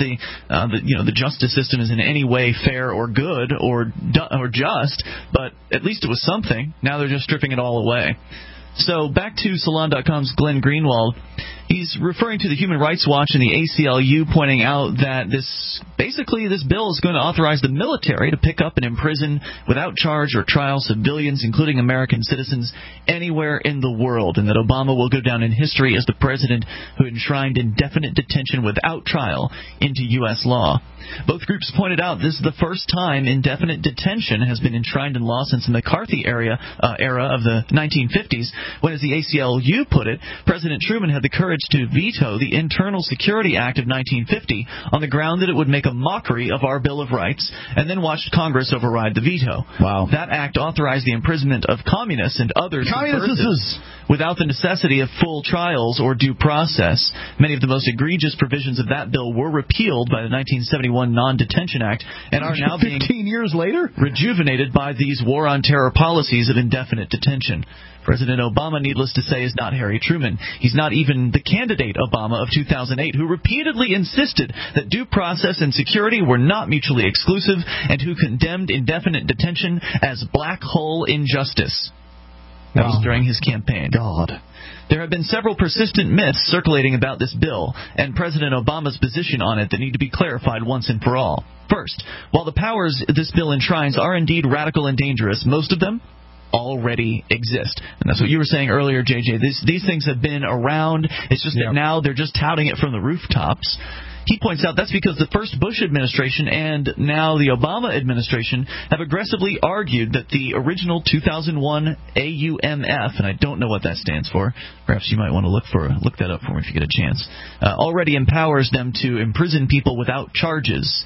the justice system is in any way fair or good or just, but at least it was something. Now they're just stripping it all away. So back to Salon.com's Glenn Greenwald. He's referring to the Human Rights Watch and the ACLU, pointing out that this bill is going to authorize the military to pick up and imprison without charge or trial civilians, including American citizens, anywhere in the world, and that Obama will go down in history as the president who enshrined indefinite detention without trial into U.S. law. Both groups pointed out this is the first time indefinite detention has been enshrined in law since the McCarthy era of the 1950s, when, as the ACLU put it, President Truman had the courage to veto the Internal Security Act of 1950 on the ground that it would make a mockery of our Bill of Rights, and then watched Congress override the veto. Wow. That act authorized the imprisonment of communists and other subversives without the necessity of full trials or due process. Many of the most egregious provisions of that bill were repealed by the 1971 Non-Detention Act and are now being 15 years later rejuvenated by these war on terror policies of indefinite detention. President Obama, needless to say, is not Harry Truman. He's not even the candidate Obama of 2008, who repeatedly insisted that due process and security were not mutually exclusive and who condemned indefinite detention as black hole injustice. That was during his campaign. God. There have been several persistent myths circulating about this bill and President Obama's position on it that need to be clarified once and for all. First, while the powers this bill enshrines are indeed radical and dangerous, most of them already exist. And that's what you were saying earlier, JJ. These things have been around. It's just that now they're just touting it from the rooftops. He points out that's because the first Bush administration and now the Obama administration have aggressively argued that the original 2001 AUMF, and I don't know what that stands for, perhaps you might want to look that up for me if you get a chance, already empowers them to imprison people without charges,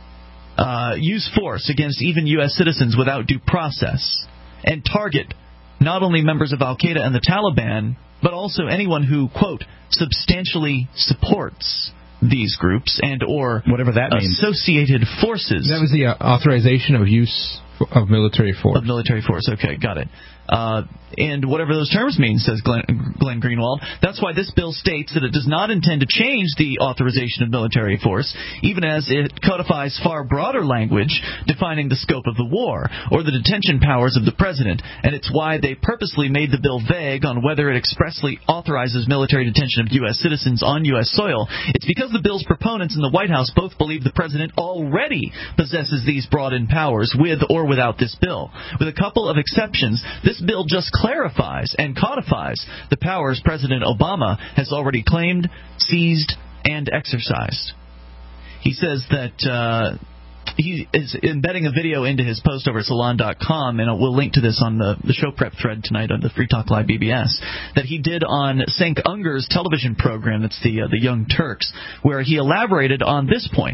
use force against even U.S. citizens without due process, and target not only members of Al-Qaeda and the Taliban, but also anyone who, quote, substantially supports these groups and or whatever that means. Associated forces. That was the authorization of use of military force. Of military force, okay, got it. And whatever those terms mean, says Glenn Greenwald, that's why this bill states that it does not intend to change the authorization of military force, even as it codifies far broader language defining the scope of the war or the detention powers of the president. And it's why they purposely made the bill vague on whether it expressly authorizes military detention of U.S. citizens on U.S. soil. It's because the bill's proponents in the White House both believe the president already possesses these broadened powers with or without this bill. With a couple of exceptions, this bill just clarifies and codifies the powers President Obama has already claimed, seized, and exercised. He says that he is embedding a video into his post over at Salon.com, and we'll link to this on the show prep thread tonight on the Free Talk Live BBS, that he did on Cenk Uyghur's television program, that's the Young Turks, where he elaborated on this point,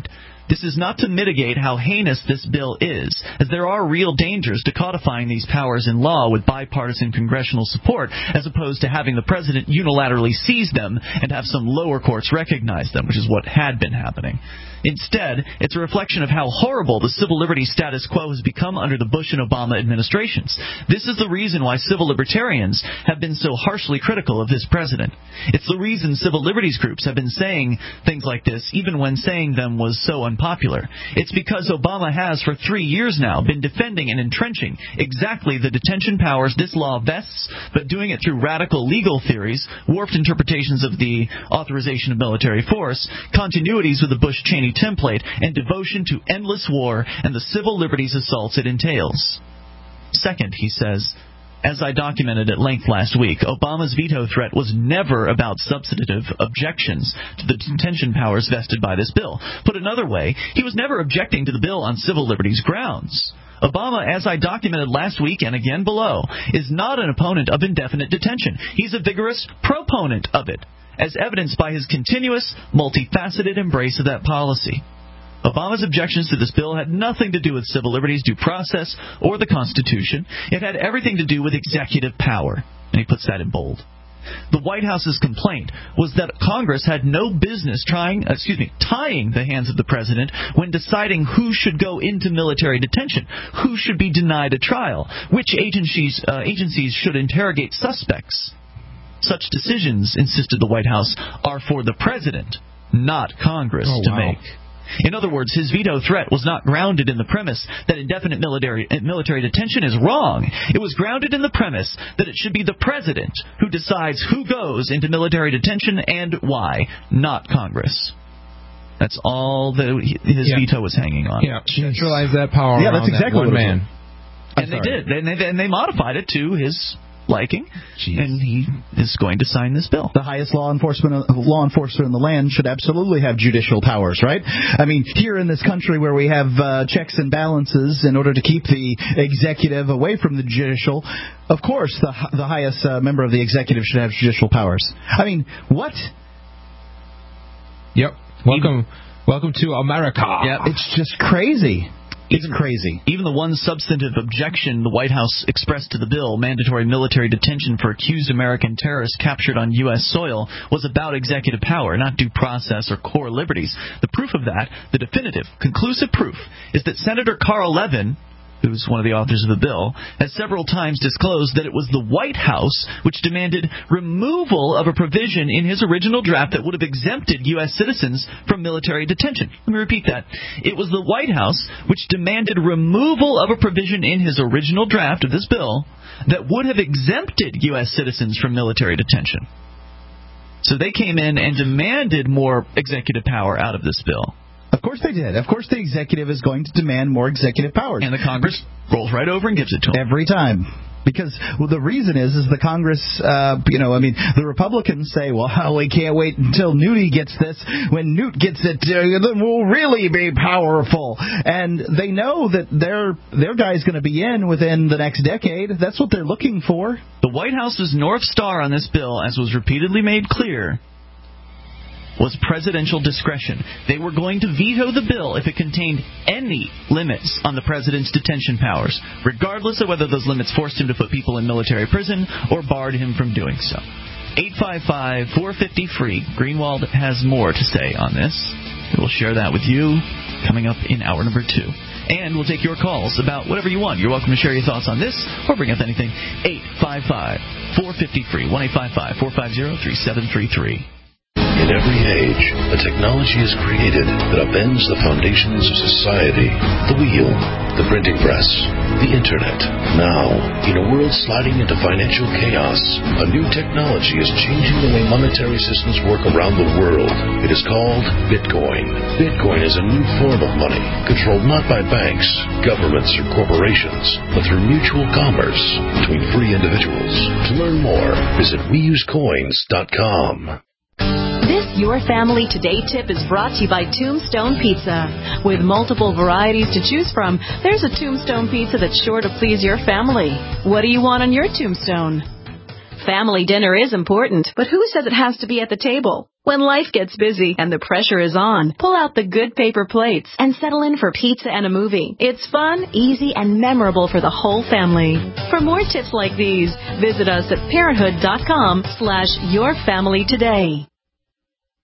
This is not to mitigate how heinous this bill is, as there are real dangers to codifying these powers in law with bipartisan congressional support, as opposed to having the president unilaterally seize them and have some lower courts recognize them, which is what had been happening. Instead, it's a reflection of how horrible the civil liberties status quo has become under the Bush and Obama administrations. This is the reason why civil libertarians have been so harshly critical of this president. It's the reason civil liberties groups have been saying things like this, even when saying them was so unpopular. It's because Obama has, for 3 years now, been defending and entrenching exactly the detention powers this law vests, but doing it through radical legal theories, warped interpretations of the authorization of military force, continuities with the Bush-Cheney template, and devotion to endless war and the civil liberties assaults it entails. Second, he says, as I documented at length last week, Obama's veto threat was never about substantive objections to the detention powers vested by this bill. Put another way, he was never objecting to the bill on civil liberties grounds. Obama, as I documented last week and again below, is not an opponent of indefinite detention. He's a vigorous proponent of it, as evidenced by his continuous, multifaceted embrace of that policy. Obama's objections to this bill had nothing to do with civil liberties, due process, or the Constitution. It had everything to do with executive power, and he puts that in bold. The White House's complaint was that Congress had no business tying the hands of the president when deciding who should go into military detention, who should be denied a trial, which agencies should interrogate suspects. Such decisions, insisted the White House, are for the president, not Congress, to make. In other words, his veto threat was not grounded in the premise that indefinite military detention is wrong. It was grounded in the premise that it should be the president who decides who goes into military detention and why, not Congress. That's all that his veto was hanging on. Yeah, centralize that power around that's exactly that one man. And they did. And they modified it to his liking, and he is going to sign this bill. The highest law enforcer in the land should absolutely have judicial powers, right? I mean, here in this country where we have checks and balances in order to keep the executive away from the judicial, of course the highest member of the executive should have judicial powers. I mean, what? Yep. Welcome to America. Yep. It's just crazy. It's crazy. Even the one substantive objection the White House expressed to the bill, mandatory military detention for accused American terrorists captured on U.S. soil, was about executive power, not due process or core liberties. The proof of that, the definitive, conclusive proof, is that Senator Carl Levin, who's one of the authors of the bill, has several times disclosed that it was the White House which demanded removal of a provision in his original draft that would have exempted U.S. citizens from military detention. Let me repeat that. It was the White House which demanded removal of a provision in his original draft of this bill that would have exempted U.S. citizens from military detention. So they came in and demanded more executive power out of this bill. Of course they did. Of course the executive is going to demand more executive powers. And the Congress rolls right over and gives it to them. Every time. Because the reason is the Congress, the Republicans say, well, we can't wait until Newt gets this. When Newt gets it, then we'll really be powerful. And they know that their guy's going to be in within the next decade. That's what they're looking for. The White House's North Star on this bill, as was repeatedly made clear, was presidential discretion. They were going to veto the bill if it contained any limits on the president's detention powers, regardless of whether those limits forced him to put people in military prison or barred him from doing so. 855-450-FREE. Greenwald has more to say on this. We'll share that with you coming up in hour number 2. And we'll take your calls about whatever you want. You're welcome to share your thoughts on this or bring up anything. 855-450-FREE. 1-855-450-3733. In every age, a technology is created that upends the foundations of society. The wheel, the printing press, the internet. Now, in a world sliding into financial chaos, a new technology is changing the way monetary systems work around the world. It is called Bitcoin. Bitcoin is a new form of money, controlled not by banks, governments, or corporations, but through mutual commerce between free individuals. To learn more, visit WeUseCoins.com. This Your Family Today tip is brought to you by Tombstone Pizza. With multiple varieties to choose from, there's a Tombstone Pizza that's sure to please your family. What do you want on your tombstone? Family dinner is important, but who says it has to be at the table? When life gets busy and the pressure is on, pull out the good paper plates and settle in for pizza and a movie. It's fun, easy, and memorable for the whole family. For more tips like these, visit us at parenthood.com/yourfamilytoday.